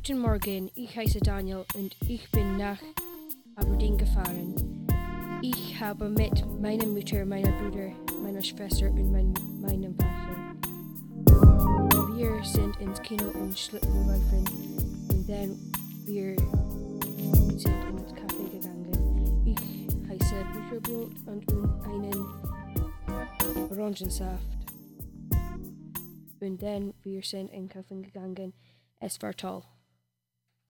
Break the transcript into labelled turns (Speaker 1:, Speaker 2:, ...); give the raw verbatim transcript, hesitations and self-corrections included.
Speaker 1: Guten Morgen, ich heiße Daniel und ich bin nach Aberdeen gefahren. Ich habe mit meiner Mutter, meiner Bruder, meiner Schwester und mein, meinem Vater. Wir sind ins Kino und Schlitten gelaufen und dann wir sind ins Café gegangen. Ich heiße Butterbrot und einen Orangensaft. Und dann wir sind in Kaffee gegangen. Es war toll.